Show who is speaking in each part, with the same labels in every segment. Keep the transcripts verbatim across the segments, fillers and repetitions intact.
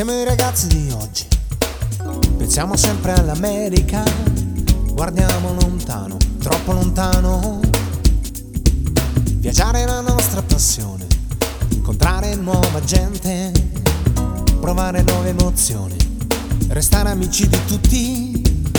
Speaker 1: Siamo i ragazzi di oggi, pensiamo sempre all'America, guardiamo lontano, troppo lontano. Viaggiare è la nostra passione, incontrare nuova gente, provare nuove emozioni, restare amici di tutti.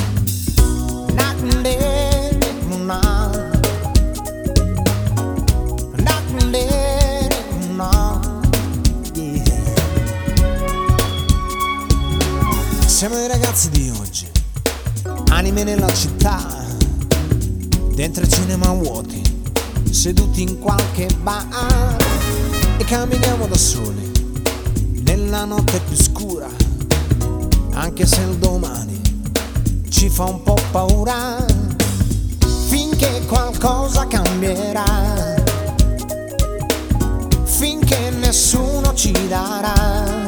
Speaker 1: Siamo i ragazzi di oggi, anime nella città, dentro i cinema vuoti, seduti in qualche bar, e camminiamo da soli nella notte più scura, anche se il domani ci fa un po' paura, finché qualcosa cambierà, finché nessuno ci darà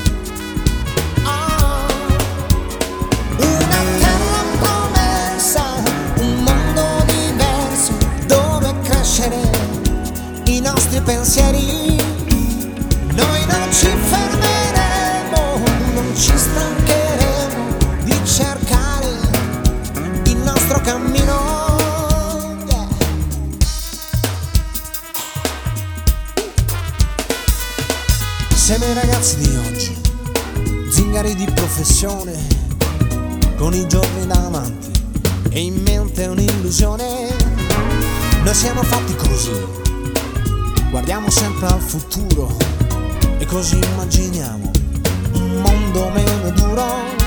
Speaker 1: i nostri pensieri. Noi non ci fermeremo, non ci stancheremo di cercare il nostro cammino. Yeah. Siamo i ragazzi di oggi, zingari di professione, con i giorni davanti e in mente un'illusione. Noi siamo fatti così, guardiamo sempre al futuro e così immaginiamo un mondo meno duro.